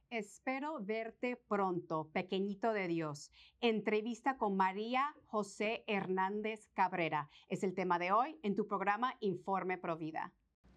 Espero verte pronto, pequeñito de Dios. Entrevista con María José Hernández Cabrera. Es el tema de hoy en tu programa Informe Provida.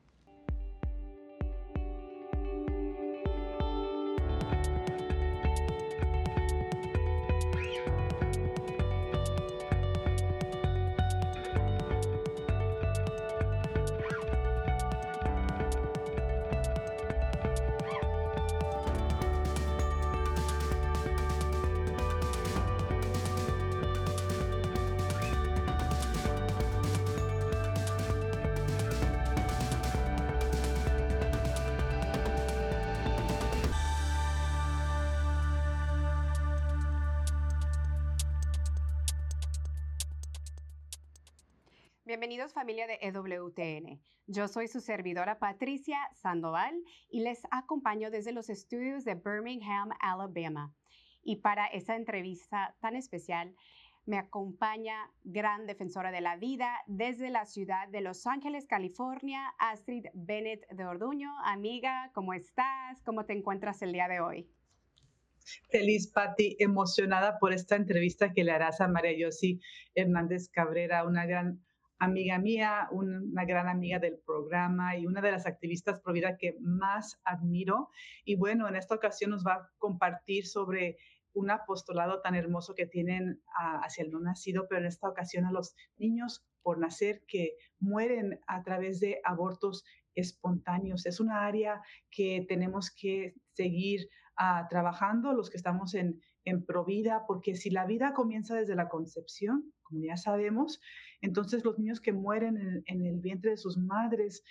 Bienvenidos familia de EWTN. Yo soy su servidora Patricia Sandoval y les acompaño desde los estudios de Birmingham, Alabama. Y para esta entrevista tan especial me acompaña gran defensora de la vida desde la ciudad de Los Ángeles, California, Astrid Bennett de Orduño. Amiga, ¿cómo estás? ¿Cómo te encuentras el día de hoy? Feliz, Patti, emocionada por esta entrevista que le harás a María José Hernández Cabrera, una gran amiga mía, una gran amiga del programa y una de las activistas pro vida que más admiro. Y bueno, en esta ocasión nos va a compartir sobre un apostolado tan hermoso que tienen hacia el no nacido, pero en esta ocasión a los niños por nacer que mueren a través de abortos espontáneos. Es una área que tenemos que seguir trabajando los que estamos en Provida, porque si la vida comienza desde la concepción, como ya sabemos, entonces los niños que mueren en el vientre de sus madres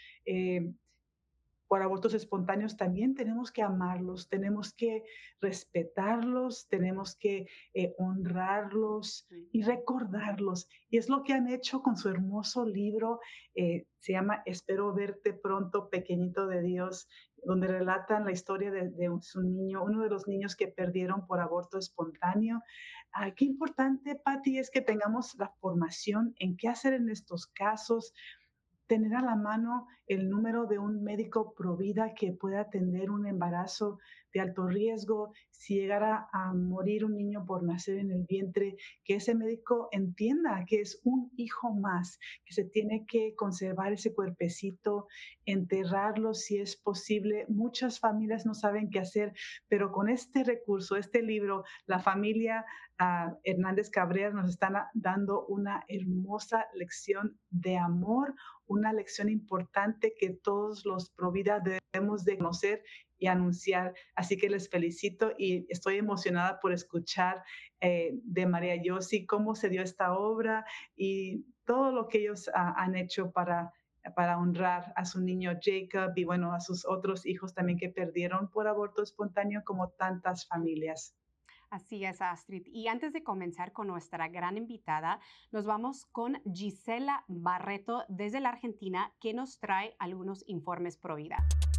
por abortos espontáneos, también tenemos que amarlos, tenemos que respetarlos, tenemos que honrarlos y recordarlos. Y es lo que han hecho con su hermoso libro, se llama Espero verte pronto, pequeñito de Dios, donde relatan la historia de su niño, uno de los niños que perdieron por aborto espontáneo. Qué importante, Patti, es que tengamos la formación en qué hacer en estos casos, tener a la mano el número de un médico pro vida que pueda atender un embarazo de alto riesgo. Si llegara a morir un niño por nacer en el vientre, que ese médico entienda que es un hijo más, que se tiene que conservar ese cuerpecito, enterrarlo si es posible. Muchas familias no saben qué hacer, pero con este recurso, este libro, la familia Hernández Cabrera nos están dando una hermosa lección de amor, una lección importante que todos los pro vida debemos de conocer y anunciar. Así que les felicito y estoy emocionada por escuchar de María José cómo se dio esta obra y todo lo que ellos han hecho para honrar a su niño Jacob y bueno, a sus otros hijos también que perdieron por aborto espontáneo como tantas familias. Así es, Astrid. Y antes de comenzar con nuestra gran invitada, nos vamos con Gisela Barreto desde la Argentina, que nos trae algunos informes pro vida.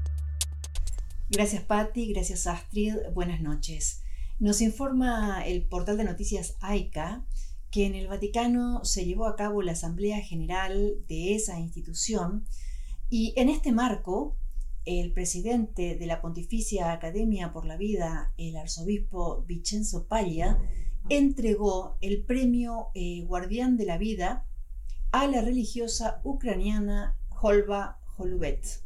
Gracias, Patti. Gracias, Astrid. Buenas noches. Nos informa el portal de noticias AICA que en el Vaticano se llevó a cabo la Asamblea General de esa institución y en este marco el presidente de la Pontificia Academia por la Vida, el arzobispo Vincenzo Paglia, entregó el premio Guardián de la Vida a la religiosa ucraniana Olga Holubet.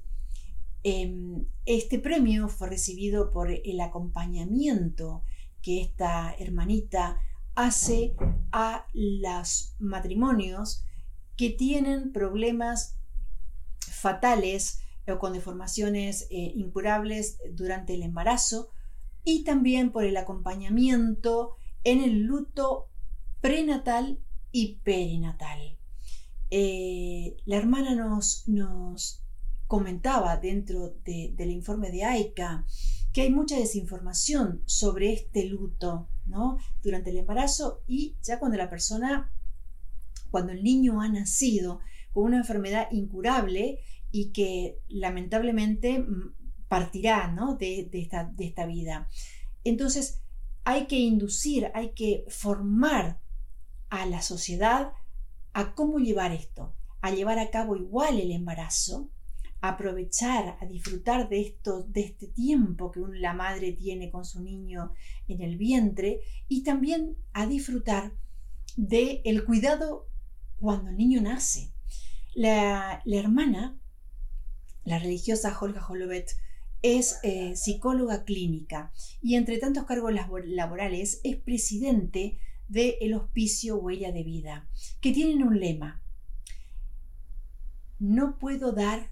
Este premio fue recibido por el acompañamiento que esta hermanita hace a los matrimonios que tienen problemas fatales o con deformaciones incurables durante el embarazo y también por el acompañamiento en el luto prenatal y perinatal. La hermana nos comentaba dentro del informe de AICA que hay mucha desinformación sobre este luto, ¿no? Durante el embarazo y ya cuando el niño ha nacido con una enfermedad incurable y que lamentablemente partirá, ¿no? de esta vida. Entonces hay que inducir, hay que formar a la sociedad a cómo llevar esto, a llevar a cabo igual el embarazo, aprovechar, a disfrutar de este tiempo que la madre tiene con su niño en el vientre, y también a disfrutar del cuidado cuando el niño nace. La hermana, la religiosa Olga Holovet, es psicóloga clínica y entre tantos cargos laborales es presidente del Hospicio Huella de Vida, que tienen un lema: no puedo dar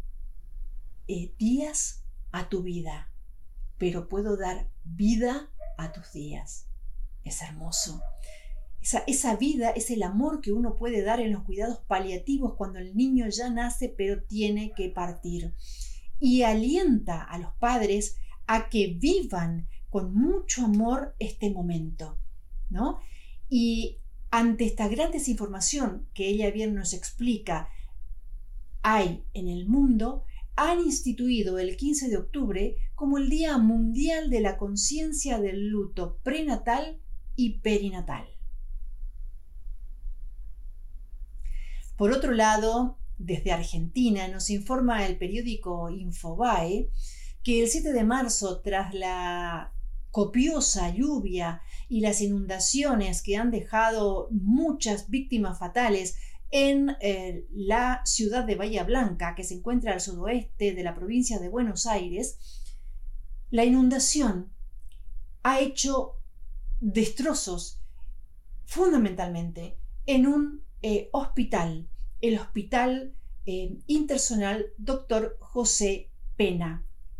días a tu vida, pero puedo dar vida a tus días. Es hermoso. Esa vida es el amor que uno puede dar en los cuidados paliativos cuando el niño ya nace pero tiene que partir. Y alienta a los padres a que vivan con mucho amor este momento, ¿no? Y ante esta gran desinformación que ella bien nos explica hay en el mundo, han instituido el 15 de octubre como el Día Mundial de la Conciencia del Luto Prenatal y Perinatal. Por otro lado, desde Argentina nos informa el periódico Infobae que el 7 de marzo, tras la copiosa lluvia y las inundaciones que han dejado muchas víctimas fatales en la ciudad de Bahía Blanca, que se encuentra al sudoeste de la provincia de Buenos Aires, la inundación ha hecho destrozos fundamentalmente en un hospital, el Hospital Intersonal Dr. José Pena.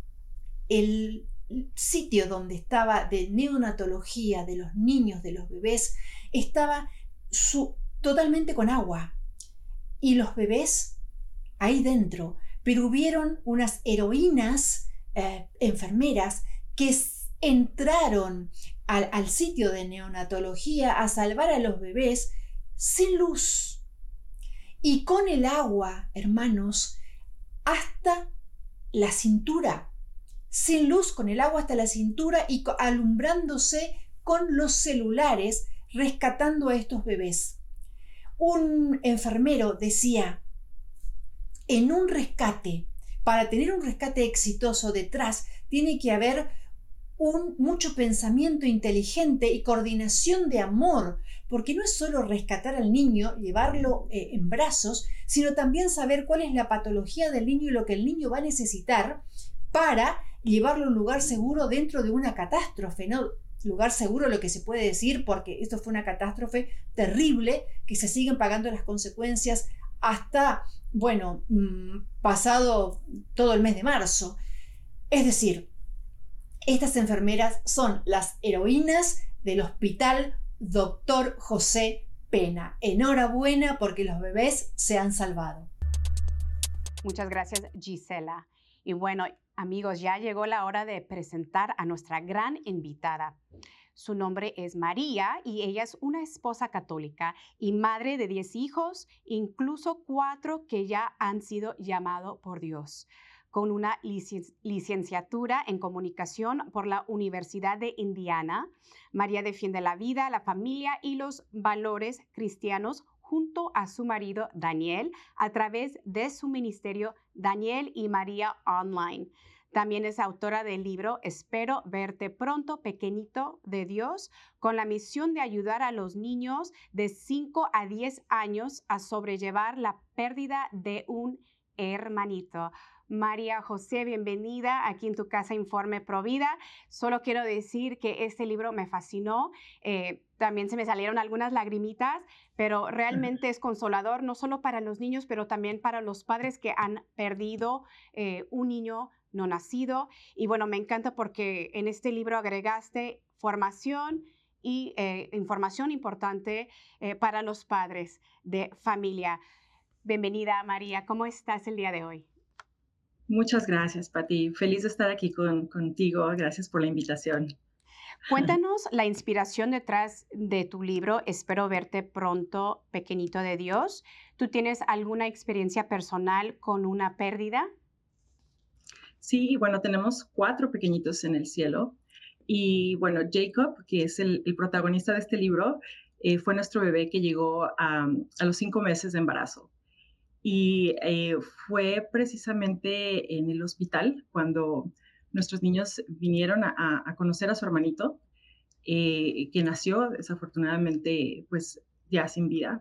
El sitio donde estaba de neonatología de los niños, de los bebés, estaba totalmente con agua y los bebés ahí dentro, pero hubieron unas heroínas enfermeras que entraron al sitio de neonatología a salvar a los bebés sin luz y con el agua, hermanos, hasta la cintura, sin luz, con el agua hasta la cintura y alumbrándose con los celulares, rescatando a estos bebés. Un enfermero decía, en un rescate, para tener un rescate exitoso detrás, tiene que haber mucho pensamiento inteligente y coordinación de amor, porque no es solo rescatar al niño, llevarlo en brazos, sino también saber cuál es la patología del niño y lo que el niño va a necesitar para llevarlo a un lugar seguro dentro de una catástrofe, ¿no? Lugar seguro, lo que se puede decir, porque esto fue una catástrofe terrible, que se siguen pagando las consecuencias hasta, bueno, pasado todo el mes de marzo. Es decir, estas enfermeras son las heroínas del Hospital Dr. José Pena. Enhorabuena porque los bebés se han salvado. Muchas gracias, Gisela. Y bueno, amigos, ya llegó la hora de presentar a nuestra gran invitada. Su nombre es María y ella es una esposa católica y madre de 10 hijos, incluso 4 que ya han sido llamados por Dios. Con una licenciatura en comunicación por la Universidad de Indiana, María defiende la vida, la familia y los valores cristianos junto a su marido Daniel a través de su ministerio Daniel y María Online. También es autora del libro Espero verte pronto, pequeñito de Dios, con la misión de ayudar a los niños de 5 a 10 años a sobrellevar la pérdida de un hermanito. María José, bienvenida aquí en tu casa Informe Provida. Solo quiero decir que este libro me fascinó. También se me salieron algunas lagrimitas, pero realmente es consolador, no solo para los niños, pero también para los padres que han perdido un niño no nacido. Y bueno, me encanta porque en este libro agregaste formación y información importante para los padres de familia. Bienvenida, María. ¿Cómo estás el día de hoy? Muchas gracias, Pati. Feliz de estar aquí contigo. Gracias por la invitación. Cuéntanos la inspiración detrás de tu libro, Espero verte pronto, pequeñito de Dios. ¿Tú tienes alguna experiencia personal con una pérdida? Sí, bueno, tenemos 4 pequeñitos en el cielo. Y bueno, Jacob, que es el protagonista de este libro, fue nuestro bebé que llegó a los 5 meses de embarazo. Y fue precisamente en el hospital cuando nuestros niños vinieron a conocer a su hermanito, que nació desafortunadamente pues ya sin vida,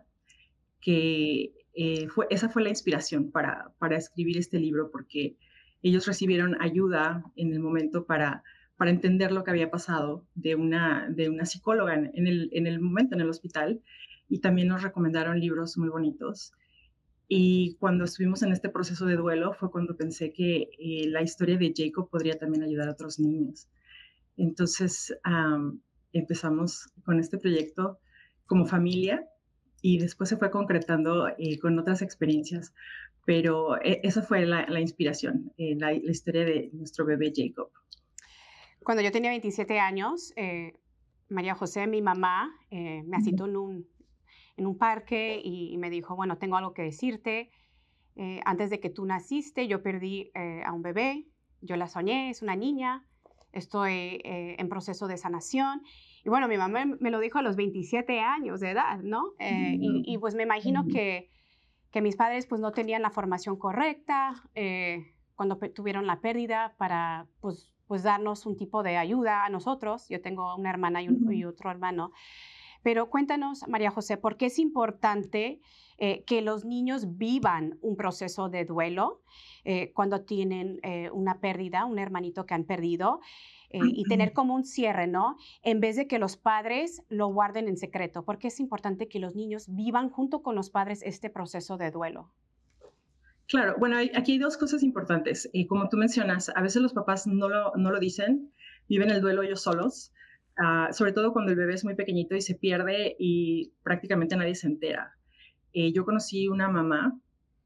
que esa fue la inspiración para escribir este libro, porque ellos recibieron ayuda en el momento para entender lo que había pasado de una psicóloga en el momento en el hospital, y también nos recomendaron libros muy bonitos. Y cuando estuvimos en este proceso de duelo fue cuando pensé que la historia de Jacob podría también ayudar a otros niños. Entonces empezamos con este proyecto como familia y después se fue concretando con otras experiencias. Pero esa fue la inspiración, la historia de nuestro bebé Jacob. Cuando yo tenía 27 años, María José, mi mamá, me citó en un parque y me dijo, bueno, tengo algo que decirte. Antes de que tú naciste, yo perdí a un bebé. Yo la soñé, es una niña. Estoy en proceso de sanación. Y bueno, mi mamá me lo dijo a los 27 años de edad, ¿no? Y pues me imagino que mis padres pues no tenían la formación correcta cuando tuvieron la pérdida para pues darnos un tipo de ayuda a nosotros. Yo tengo una hermana y otro hermano. Pero cuéntanos, María José, ¿por qué es importante que los niños vivan un proceso de duelo cuando tienen una pérdida, un hermanito que han perdido, y tener como un cierre, ¿no? En vez de que los padres lo guarden en secreto? ¿Por qué es importante que los niños vivan junto con los padres este proceso de duelo? Claro, bueno, aquí hay dos cosas importantes. Como tú mencionas, a veces los papás no lo dicen, viven el duelo ellos solos. Sobre todo cuando el bebé es muy pequeñito y se pierde y prácticamente nadie se entera. Yo conocí una mamá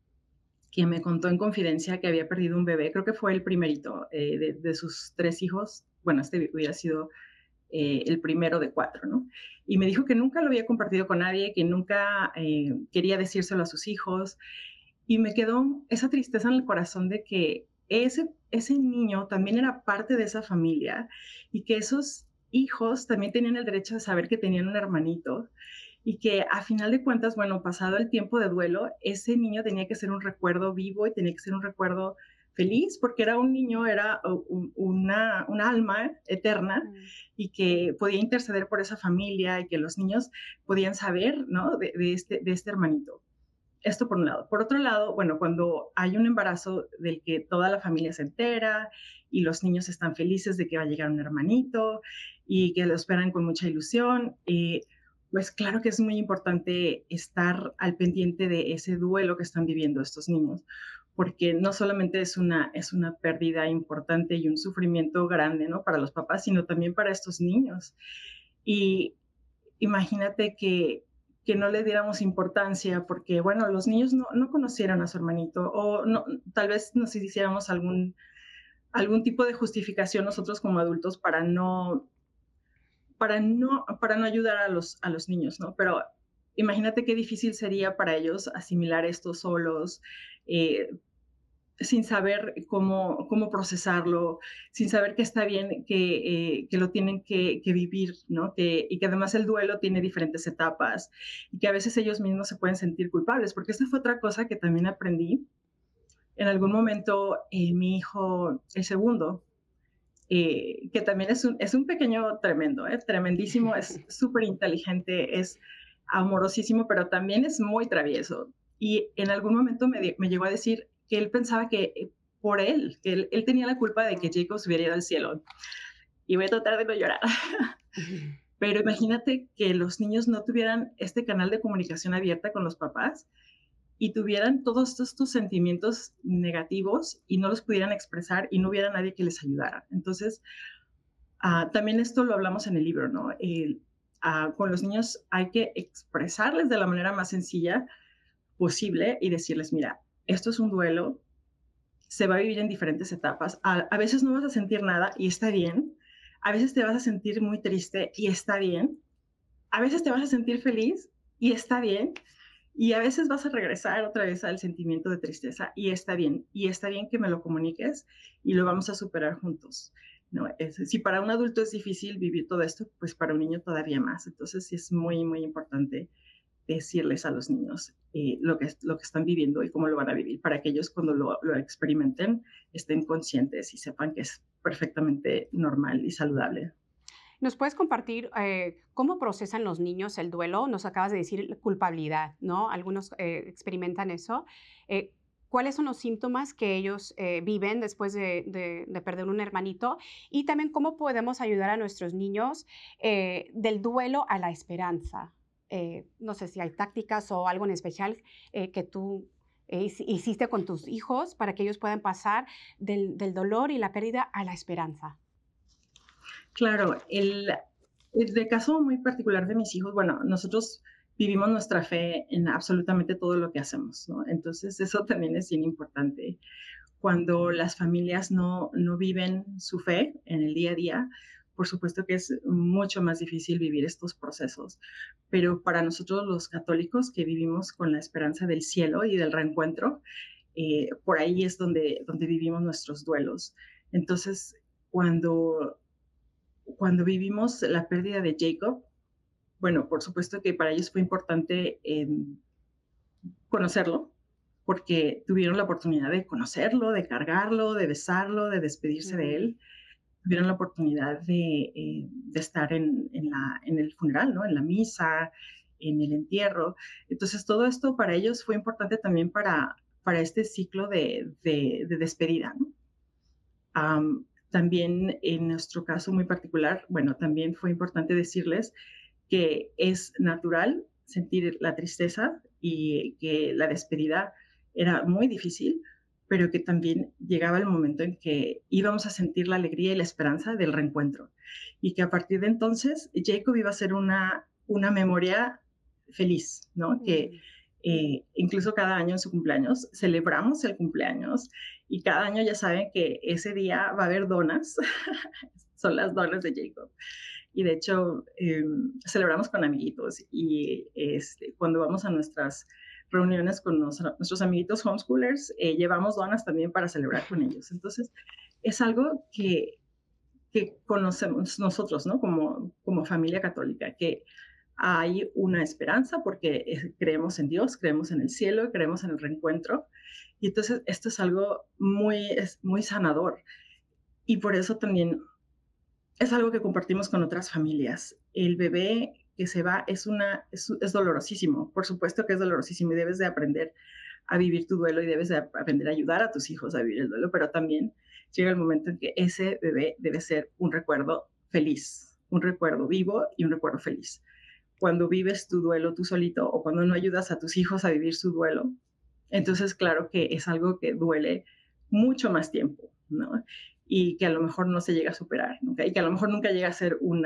que me contó en confidencia que había perdido un bebé, creo que fue el primerito de sus 3 hijos. Bueno, este hubiera sido el primero de 4, ¿no? Y me dijo que nunca lo había compartido con nadie, que nunca quería decírselo a sus hijos. Y me quedó esa tristeza en el corazón de que ese niño también era parte de esa familia y que esos hijos también tenían el derecho de saber que tenían un hermanito, y que a final de cuentas, bueno, pasado el tiempo de duelo, ese niño tenía que ser un recuerdo vivo y tenía que ser un recuerdo feliz, porque era un niño, era una alma eterna y que podía interceder por esa familia y que los niños podían saber, ¿no? de este hermanito. Esto por un lado. Por otro lado, bueno, cuando hay un embarazo del que toda la familia se entera y los niños están felices de que va a llegar un hermanito y que lo esperan con mucha ilusión, pues claro que es muy importante estar al pendiente de ese duelo que están viviendo estos niños, porque no solamente es una pérdida importante y un sufrimiento grande, ¿no? Para los papás, sino también para estos niños. Y imagínate que no le diéramos importancia porque, bueno, los niños no conocieran a su hermanito, o no, tal vez nos hiciéramos algún tipo de justificación nosotros como adultos para no ayudar a los niños, ¿no? Pero imagínate qué difícil sería para ellos asimilar esto solos, sin saber cómo procesarlo, sin saber que está bien, que lo tienen que vivir, ¿no? Y que además el duelo tiene diferentes etapas y que a veces ellos mismos se pueden sentir culpables, porque esta fue otra cosa que también aprendí. En algún momento, mi hijo, el segundo, que también es un pequeño tremendo, tremendísimo, es súper inteligente, es amorosísimo, pero también es muy travieso. Y en algún momento me llegó a decir que él pensaba que por él, que él tenía la culpa de que Jacob se hubiera ido al cielo. Y voy a tratar de no llorar. Pero imagínate que los niños no tuvieran este canal de comunicación abierta con los papás y tuvieran todos estos sentimientos negativos y no los pudieran expresar y no hubiera nadie que les ayudara. Entonces, también esto lo hablamos en el libro, ¿no? Con los niños hay que expresarles de la manera más sencilla posible y decirles, mira, esto es un duelo, se va a vivir en diferentes etapas. A veces no vas a sentir nada y está bien. A veces te vas a sentir muy triste y está bien. A veces te vas a sentir feliz y está bien. Y a veces vas a regresar otra vez al sentimiento de tristeza y está bien. Y está bien que me lo comuniques y lo vamos a superar juntos, ¿no? Si para un adulto es difícil vivir todo esto, pues para un niño todavía más. Entonces sí es muy, muy importante decirles a los niños lo que están viviendo y cómo lo van a vivir, para que ellos cuando lo experimenten estén conscientes y sepan que es perfectamente normal y saludable. ¿Nos puedes compartir cómo procesan los niños el duelo? Nos acabas de decir culpabilidad, ¿no? Algunos experimentan eso. ¿Cuáles son los síntomas que ellos viven después de perder un hermanito? Y también cómo podemos ayudar a nuestros niños del duelo a la esperanza. No sé si hay tácticas o algo en especial que tú hiciste con tus hijos para que ellos puedan pasar del dolor y la pérdida a la esperanza. Claro, de caso muy particular de mis hijos, bueno, nosotros vivimos nuestra fe en absolutamente todo lo que hacemos, ¿no? Entonces, eso también es bien importante. Cuando las familias no viven su fe en el día a día, por supuesto que es mucho más difícil vivir estos procesos. Pero para nosotros los católicos que vivimos con la esperanza del cielo y del reencuentro, por ahí es donde vivimos nuestros duelos. Entonces, cuando vivimos la pérdida de Jacob, bueno, por supuesto que para ellos fue importante conocerlo, porque tuvieron la oportunidad de conocerlo, de cargarlo, de besarlo, de despedirse de él. Tuvieron la oportunidad de estar en el funeral, ¿no? En la misa, en el entierro. Entonces, todo esto para ellos fue importante también para este ciclo de despedida, ¿no? También en nuestro caso muy particular, bueno, también fue importante decirles que es natural sentir la tristeza y que la despedida era muy difícil, pero que también llegaba el momento en que íbamos a sentir la alegría y la esperanza del reencuentro. Y que a partir de entonces Jacob iba a ser una memoria feliz, ¿no? Que incluso cada año en su cumpleaños celebramos el cumpleaños y cada año ya saben que ese día va a haber donas, son las donas de Jacob. Y de hecho celebramos con amiguitos y cuando vamos a nuestras reuniones con nuestros amiguitos homeschoolers, llevamos donas también para celebrar con ellos. Entonces es algo que conocemos nosotros, ¿no? Como familia católica, que hay una esperanza porque creemos en Dios, creemos en el cielo, creemos en el reencuentro. Y entonces esto es algo muy sanador. Y por eso también es algo que compartimos con otras familias. El bebé que se va es dolorosísimo. Por supuesto que es dolorosísimo y debes de aprender a vivir tu duelo y debes de aprender a ayudar a tus hijos a vivir el duelo, pero también llega el momento en que ese bebé debe ser un recuerdo feliz, un recuerdo vivo y un recuerdo feliz. Cuando vives tu duelo tú solito o cuando no ayudas a tus hijos a vivir su duelo, entonces claro que es algo que duele mucho más tiempo, ¿no? Y que a lo mejor no se llega a superar, ¿nunca? Y que a lo mejor nunca llega a ser un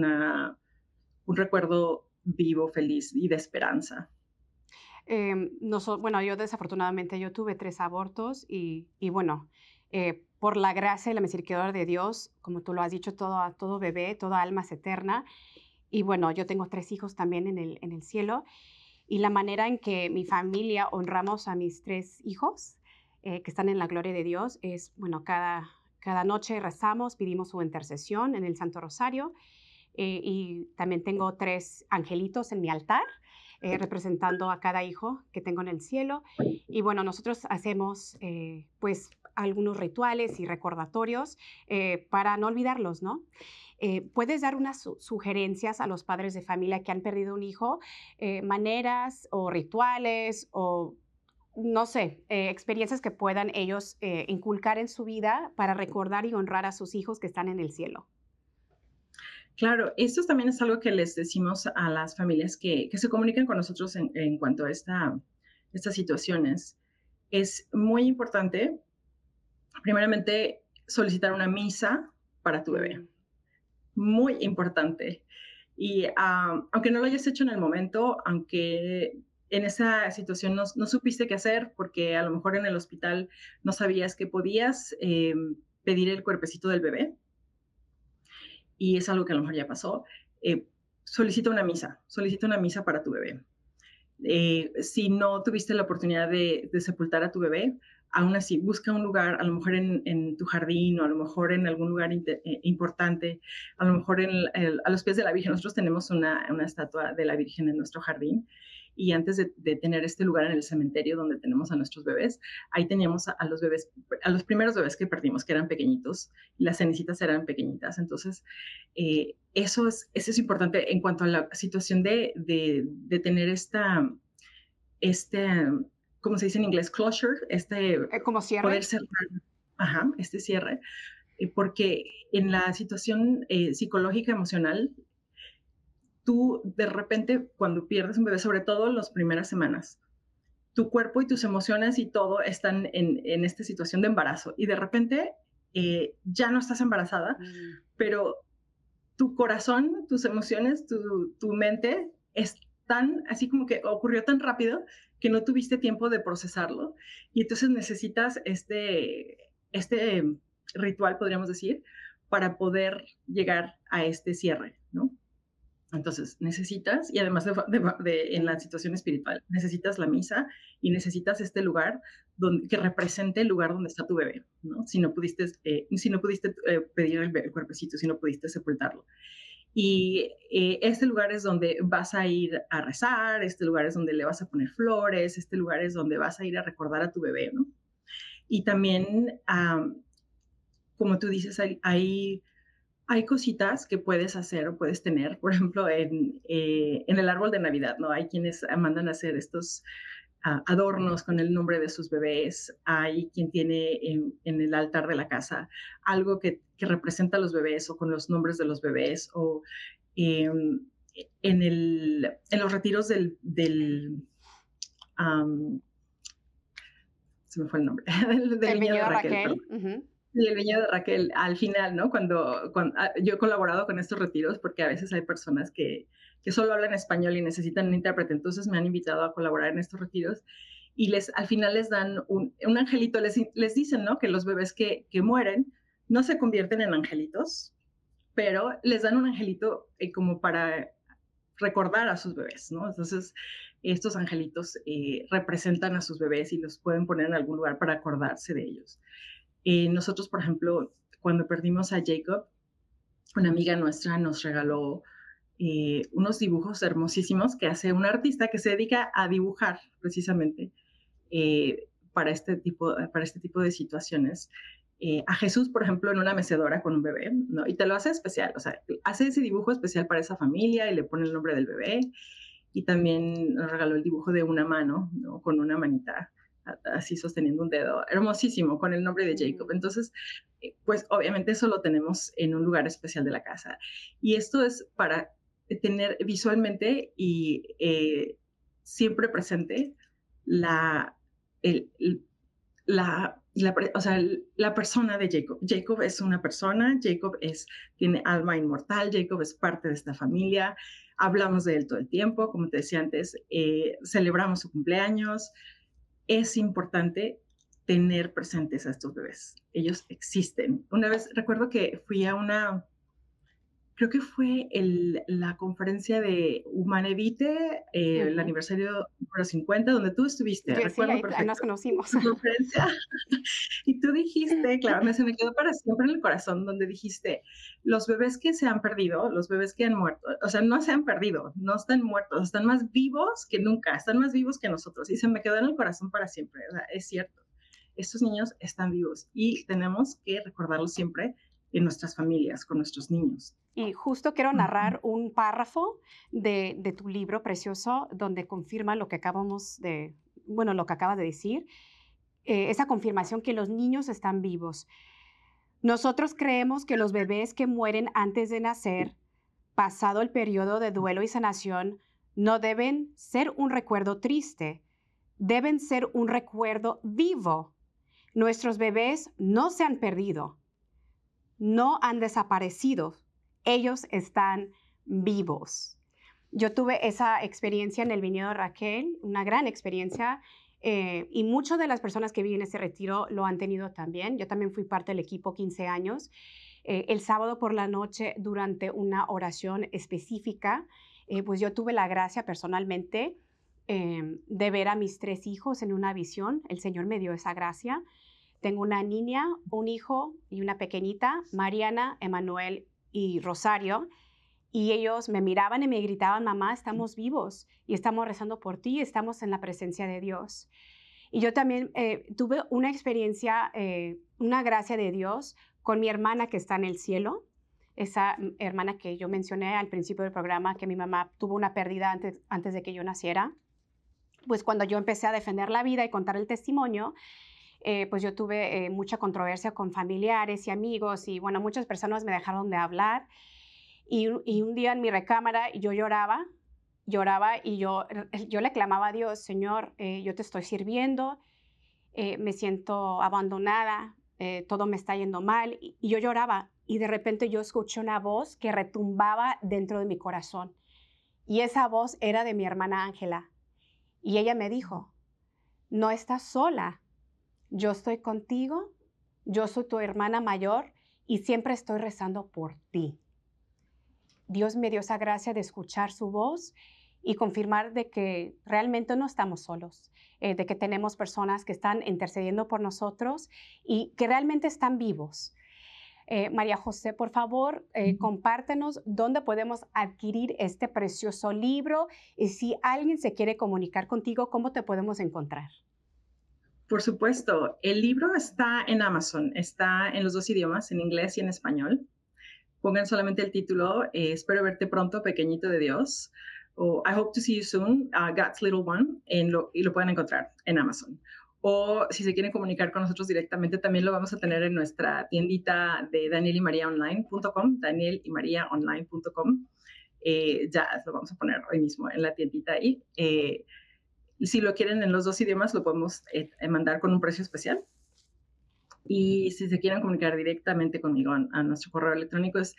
recuerdo vivo, feliz y de esperanza. Bueno, yo desafortunadamente yo tuve 3 abortos y bueno, por la gracia y la misericordia de Dios, como tú lo has dicho, todo bebé, toda alma es eterna. Y bueno, yo tengo 3 hijos también en el cielo. Y la manera en que mi familia honramos a mis 3 hijos que están en la gloria de Dios es, bueno, cada noche rezamos, pedimos su intercesión en el Santo Rosario. Y también tengo 3 angelitos en mi altar, representando a cada hijo que tengo en el cielo. Y bueno, nosotros hacemos pues algunos rituales y recordatorios para no olvidarlos, ¿no? ¿Puedes dar unas sugerencias a los padres de familia que han perdido un hijo? Maneras o rituales o, no sé, experiencias que puedan ellos inculcar en su vida para recordar y honrar a sus hijos que están en el cielo. Claro, esto también es algo que les decimos a las familias que se comunican con nosotros en cuanto a estas situaciones. Es muy importante, primeramente, solicitar una misa para tu bebé. Muy importante. Y aunque no lo hayas hecho en el momento, aunque en esa situación no supiste qué hacer, porque a lo mejor en el hospital no sabías que podías pedir el cuerpecito del bebé, y es algo que a lo mejor ya pasó, solicita una misa para tu bebé. Si no tuviste la oportunidad de sepultar a tu bebé, aún así busca un lugar, a lo mejor en tu jardín o a lo mejor en algún lugar importante, a lo mejor a los pies de la Virgen. Nosotros tenemos una estatua de la Virgen en nuestro jardín y antes de tener este lugar en el cementerio donde tenemos a nuestros bebés, ahí teníamos a los bebés, a los primeros bebés que perdimos, que eran pequeñitos, y las cenicitas eran pequeñitas. Entonces, eso es importante en cuanto a la situación de tener ¿cómo se dice en inglés? Closure, como cierre. Poder cerrar, este cierre, porque en la situación psicológica, emocional, tú de repente cuando pierdes un bebé, sobre todo en las primeras semanas, tu cuerpo y tus emociones y todo están en esta situación de embarazo y de repente ya no estás embarazada, pero tu corazón, tus emociones, tu mente es tan, así como que ocurrió tan rápido que no tuviste tiempo de procesarlo y entonces necesitas este ritual, podríamos decir, para poder llegar a este cierre, ¿no? Entonces necesitas, y además en la situación espiritual, necesitas la misa y necesitas este lugar que represente el lugar donde está tu bebé, ¿no? Si no pudiste pedir el cuerpecito, si no pudiste sepultarlo. Y este lugar es donde vas a ir a rezar, este lugar es donde le vas a poner flores, este lugar es donde vas a ir a recordar a tu bebé, ¿no? Y también, como tú dices, hay cositas que puedes hacer o puedes tener, por ejemplo, en el árbol de Navidad, ¿no? Hay quienes mandan a hacer estos adornos con el nombre de sus bebés, hay quien tiene en el altar de la casa algo que representa a los bebés o con los nombres de los bebés, o en los retiros se me fue el nombre, del viñedo de Raquel. Y el viñedo de Raquel, al final, ¿no? Cuando yo he colaborado con estos retiros, porque a veces hay personas que solo hablan español y necesitan un intérprete, entonces me han invitado a colaborar en estos retiros, y al final les dan un angelito, les dicen, ¿no? Que los bebés que mueren no se convierten en angelitos, pero les dan un angelito como para recordar a sus bebés, ¿no? Entonces, estos angelitos representan a sus bebés y los pueden poner en algún lugar para acordarse de ellos. Nosotros, por ejemplo, cuando perdimos a Jacob, una amiga nuestra nos regaló unos dibujos hermosísimos que hace un artista que se dedica a dibujar precisamente para este tipo de situaciones. A Jesús, por ejemplo, en una mecedora con un bebé, ¿no? Y te lo hace especial, o sea, hace ese dibujo especial para esa familia y le pone el nombre del bebé. Y también nos regaló el dibujo de una mano, ¿no? Con una manita así sosteniendo un dedo, hermosísimo, con el nombre de Jacob. Entonces, pues obviamente eso lo tenemos en un lugar especial de la casa. Y esto es para tener visualmente y siempre presente la persona de Jacob. Jacob es una persona, Jacob tiene alma inmortal, Jacob es parte de esta familia, hablamos de él todo el tiempo, como te decía antes, celebramos su cumpleaños. Es importante tener presentes a estos bebés. Ellos existen. Una vez recuerdo que fui a creo que fue la conferencia de Humane Vitae, el aniversario número 50, donde tú estuviste. Recuerdo ahí nos conocimos. Tu conferencia. Y tú dijiste, claro, se me quedó para siempre en el corazón, donde dijiste, los bebés que se han perdido, los bebés que han muerto, o sea, no se han perdido, no están muertos, están más vivos que nunca, están más vivos que nosotros. Y se me quedó en el corazón para siempre. O sea, es cierto, estos niños están vivos y tenemos que recordarlos siempre en nuestras familias, con nuestros niños. Y justo quiero narrar un párrafo de tu libro precioso donde confirma lo que acabas de decir, esa confirmación que los niños están vivos. Nosotros creemos que los bebés que mueren antes de nacer, pasado el periodo de duelo y sanación, no deben ser un recuerdo triste, deben ser un recuerdo vivo. Nuestros bebés no se han perdido, no han desaparecido, ellos están vivos. Yo tuve esa experiencia en el viñedo de Raquel, una gran experiencia, y muchas de las personas que vi en ese retiro lo han tenido también. Yo también fui parte del equipo 15 años. El sábado por la noche, durante una oración específica, pues yo tuve la gracia personalmente de ver a mis 3 hijos en una visión. El Señor me dio esa gracia. Tengo una niña, un hijo y una pequeñita, Mariana, Emanuel y Rosario. y ellos me miraban y me gritaban, mamá, estamos vivos y estamos rezando por ti, estamos en la presencia de Dios. Y yo también tuve una experiencia, una gracia de Dios con mi hermana que está en el cielo, esa hermana que yo mencioné al principio del programa, que mi mamá tuvo una pérdida antes de que yo naciera. Pues cuando yo empecé a defender la vida y contar el testimonio, pues yo tuve mucha controversia con familiares y amigos y bueno, muchas personas me dejaron de hablar y un día en mi recámara yo lloraba y yo le clamaba a Dios, Señor, yo te estoy sirviendo, me siento abandonada, todo me está yendo mal y yo lloraba y de repente yo escuché una voz que retumbaba dentro de mi corazón y esa voz era de mi hermana Ángela y ella me dijo, no estás sola. Yo estoy contigo, yo soy tu hermana mayor y siempre estoy rezando por ti. Dios me dio esa gracia de escuchar su voz y confirmar de que realmente no estamos solos, de que tenemos personas que están intercediendo por nosotros y que realmente están vivos. María José, por favor, compártenos dónde podemos adquirir este precioso libro y si alguien se quiere comunicar contigo, ¿cómo te podemos encontrar? Por supuesto, el libro está en Amazon, está en los 2 idiomas, en inglés y en español. Pongan solamente el título, espero verte pronto, pequeñito de Dios, o I hope to see you soon, God's Little One, y lo pueden encontrar en Amazon. O si se quieren comunicar con nosotros directamente, también lo vamos a tener en nuestra tiendita de danielymariaonline.com, danielymariaonline.com. Ya lo vamos a poner hoy mismo en la tiendita ahí. Si lo quieren en los 2 idiomas, lo podemos mandar con un precio especial. Y si se quieren comunicar directamente conmigo a nuestro correo electrónico es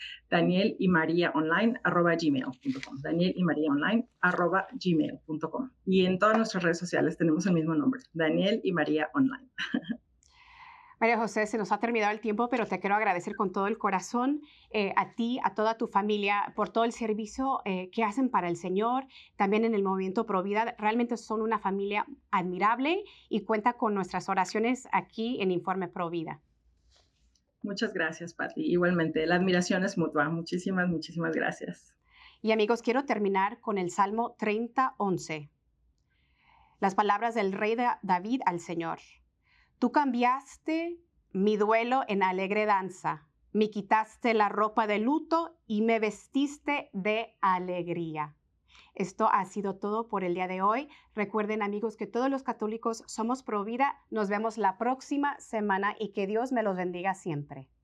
danielymariaonline@gmail.com, danielymariaonline@gmail.com. Y en todas nuestras redes sociales tenemos el mismo nombre, Daniel y María Online. María José, se nos ha terminado el tiempo, pero te quiero agradecer con todo el corazón a ti, a toda tu familia, por todo el servicio que hacen para el Señor, también en el Movimiento Provida. Realmente son una familia admirable y cuenta con nuestras oraciones aquí en Informe Provida. Muchas gracias, Pati. Igualmente, la admiración es mutua. Muchísimas, muchísimas gracias. Y amigos, quiero terminar con el Salmo 30:11. Las palabras del rey David al Señor. Tú cambiaste mi duelo en alegre danza, me quitaste la ropa de luto y me vestiste de alegría. Esto ha sido todo por el día de hoy. Recuerden, amigos, que todos los católicos somos pro vida. Nos vemos la próxima semana y que Dios me los bendiga siempre.